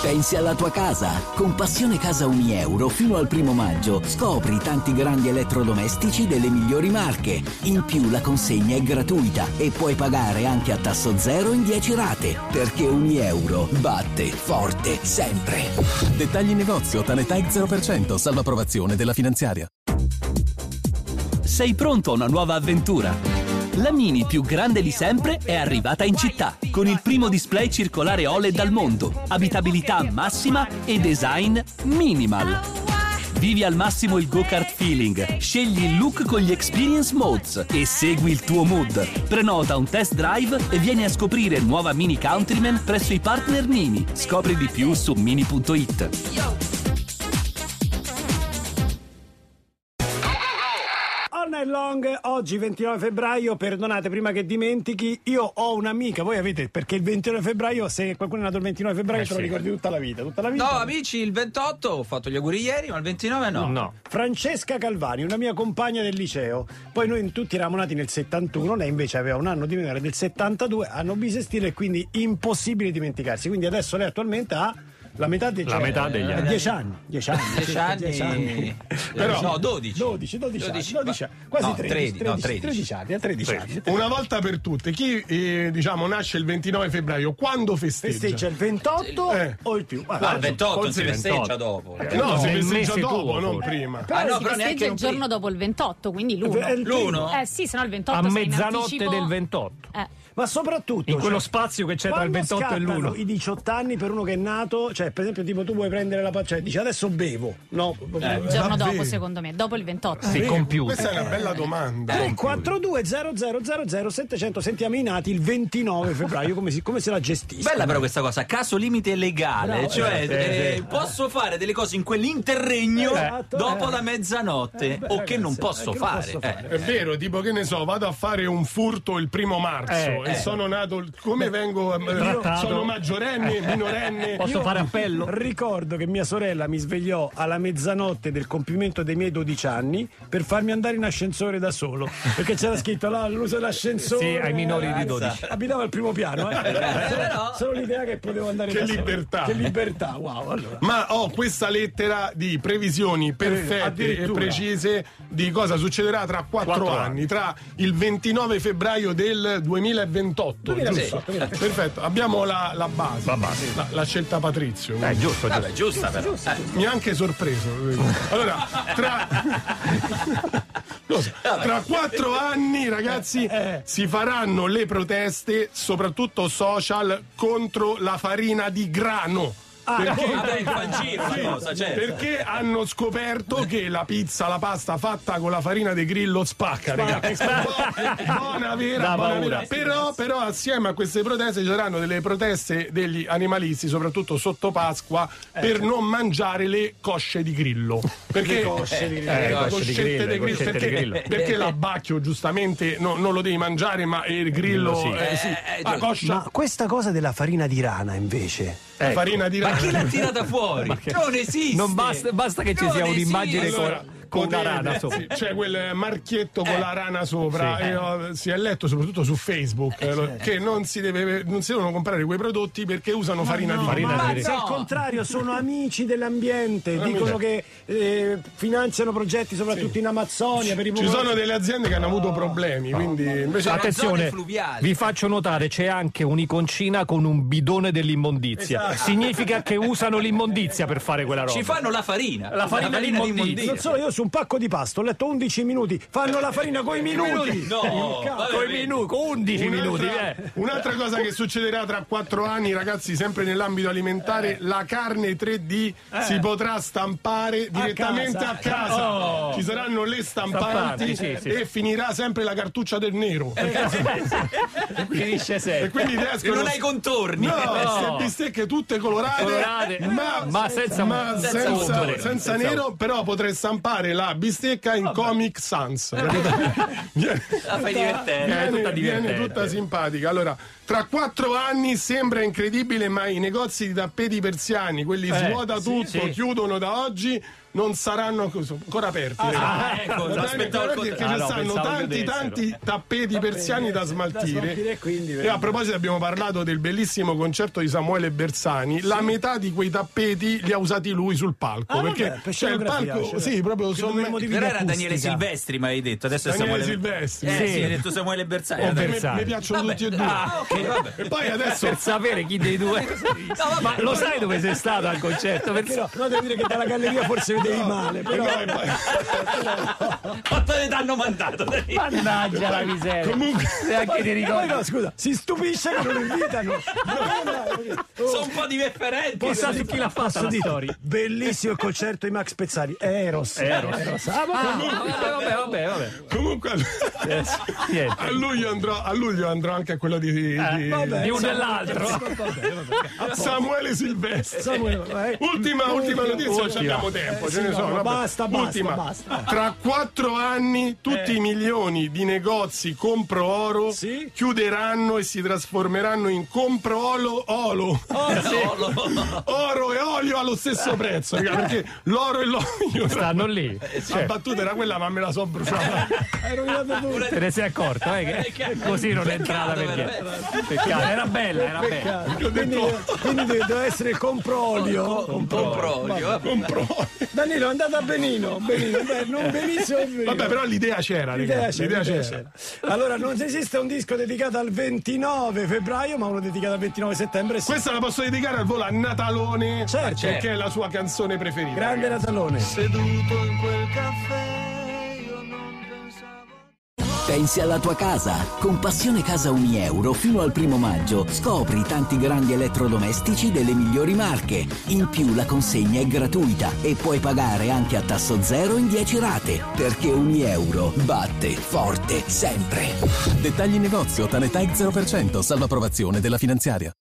Pensi alla tua casa? Con Passione Casa Unieuro fino al 1° maggio scopri tanti grandi elettrodomestici delle migliori marche. In più la consegna è gratuita e puoi pagare anche a tasso zero in 10 rate. Perché Unieuro batte forte sempre. Dettagli in negozio, Tanetag 0%, salvo approvazione della finanziaria. Sei pronto a una nuova avventura? La Mini più grande di sempre è arrivata in città, con il primo display circolare OLED al mondo, abitabilità massima e design minimal. Vivi al massimo il go-kart feeling, scegli il look con gli experience modes e segui il tuo mood. Prenota un test drive e vieni a scoprire nuova Mini Countryman presso i partner Mini. Scopri di più su mini.it. All Night Long, oggi 29 febbraio, perdonate prima che dimentichi, io ho un'amica, voi avete, perché il 29 febbraio, se qualcuno è nato il 29 febbraio te lo ricordi tutta la vita. No, amici, il 28 ho fatto gli auguri ieri, ma il 29 no. Francesca Calvani, una mia compagna del liceo, poi noi tutti eravamo nati nel 71, lei invece aveva un anno di meno, era del 72, hanno bisestile e quindi impossibile dimenticarsi, quindi adesso lei attualmente ha la metà degli anni. 10 anni. 10 anni. Però no, 12 quasi 13 anni. Una volta per tutte, chi nasce il 29 febbraio, quando festeggia? Festeggia il 28 o il più? Il 28 si festeggia dopo. No, si festeggia dopo, non prima. Però si festeggia il giorno dopo il 28, quindi l'1. Sì, sennò il 28 a mezzanotte del 28. Ma soprattutto in quello spazio che c'è tra il 28 e l'1. I 18 anni per uno che è nato, cioè per esempio tipo tu vuoi prendere la cioè dici adesso bevo, no? Il giorno dopo, secondo me, dopo il 28. Si compiuta. Questa è una bella domanda. 342 0000 700, sentiamo i nati il 29 febbraio come se la gestiscono. Bella però questa cosa, caso limite legale, posso fare delle cose in quell'interregno dopo la mezzanotte o che non posso fare. È vero, tipo che ne so, vado a fare un furto il 1° marzo e sono nato, come vengo trattato? Sono maggiorenne, minorenne, posso fare appello? Ricordo che mia sorella mi svegliò alla mezzanotte del compimento dei miei 12 anni per farmi andare in ascensore da solo, perché c'era scritto là l'uso dell'ascensore. Sì, ai minori di 12. Abitavo al 1° piano, solo l'idea che potevo andare che da libertà. Solo. Che libertà, wow. Allora. Ma ho questa lettera di previsioni perfette e precise di cosa succederà tra 4 anni, tra il 29 febbraio del 2028. Giusto? Perfetto, abbiamo la base, la scelta Patrizio. Giusto. Vabbè, giusta però. Mi ha anche sorpreso. Allora, tra 4 anni, ragazzi, si faranno le proteste, soprattutto social, contro la farina di grano. Perché hanno scoperto che la pizza, la pasta fatta con la farina di grillo spacca, ragazzi. Buona vera. Però assieme a queste proteste ci saranno delle proteste degli animalisti, soprattutto sotto Pasqua, per non mangiare le cosce di grillo. Perché coschette di grillo. Perché l'abbacchio giustamente non lo devi mangiare, ma il grillo Ma questa cosa della farina di rana invece, farina di rana. Ma chi l'ha tirata fuori? Non esiste. Non basta che ci sia un'immagine con una rana sopra. Sì, c'è quel marchietto con la rana sopra. E, si è letto soprattutto su Facebook che non si devono comprare quei prodotti perché usano farina di rana. Se al contrario sono amici dell'ambiente, dicono che finanziano progetti soprattutto in Amazzonia per i ci sono delle aziende che hanno avuto problemi, quindi invece attenzione, vi faccio notare c'è anche un'iconcina con un bidone dell'immondizia. Significa che usano l'immondizia per fare quella roba. Ci fanno la farina di immondizia. Non solo, io su un pacco di pasta ho letto 11 minuti, fanno la farina coi minuti. Con 11 minuti. Un'altra cosa che succederà tra 4 anni, ragazzi, sempre nell'ambito alimentare, la carne 3D si potrà stampare direttamente a casa. Ci saranno le stampanti e finirà sempre la cartuccia del nero. Finisce sempre. E quindi non hai contorni. No, bistecche tutte colorate ma senza nero, però potrei stampare la bistecca in Comic Sans. La fai divertente. Viene tutta simpatica. Allora, Tra 4 anni sembra incredibile, ma i negozi di tappeti persiani, quelli svuota tutto, chiudono da oggi, non saranno ancora aperti. Ecco, aspettavo perché ci stanno tanti tappeti persiani da smaltire. E a proposito, abbiamo parlato del bellissimo concerto di Samuele Bersani. La metà di quei tappeti li ha usati lui sul palco. Perché c'è il palco, proprio però era Daniele Silvestri, mi hai detto. Adesso è Samuele Silvestri. Sì, hai detto Samuele Bersani. Mi piacciono tutti e due. E poi adesso, per sapere chi dei due. Ma lo sai dove sei stato al concerto? Perché no, devo dire che dalla galleria forse vedevi male. Quanto ne t'hanno mandato? Mannaggia la miseria. Comunque, neanche ti ricordo. No, scusa, si stupisce che non invitano. Sono un po' differenti. Chissà su chi l'ha fatta la storia. Bellissimo il concerto di Max Pezzali. Eros. Vabbè. Comunque a luglio andrò anche a quello di uno dell'altro. Samuele Silvestri. Ultima notizia, non abbiamo tempo, ce ne sono. Basta. Tra 4 anni tutti i milioni di negozi compro oro chiuderanno e si trasformeranno in compro olo. Oro e olio allo stesso prezzo, perché l'oro e l'olio stanno lì. La battuta era quella, ma me la so bruciata. Te ne sei accorto, che così non è entrata perché. Peccato, era bella. Quindi deve essere compro olio. Danilo è andata benino. Non benissimo. Vabbè, però l'idea c'era. L'idea c'era. Allora, non esiste un disco dedicato al 29 febbraio, ma uno dedicato al 29 settembre. Questa la posso dedicare al volo a Natalone, perché è la sua canzone preferita. Grande Natalone. Seduto in quel caffè. Pensi alla tua casa? Con Passione Casa €1 fino al 1 maggio scopri tanti grandi elettrodomestici delle migliori marche. In più la consegna è gratuita e puoi pagare anche a tasso zero in 10 rate, perché €1 batte forte sempre. Dettagli in negozio, Tanetag 0%, salvo approvazione della finanziaria.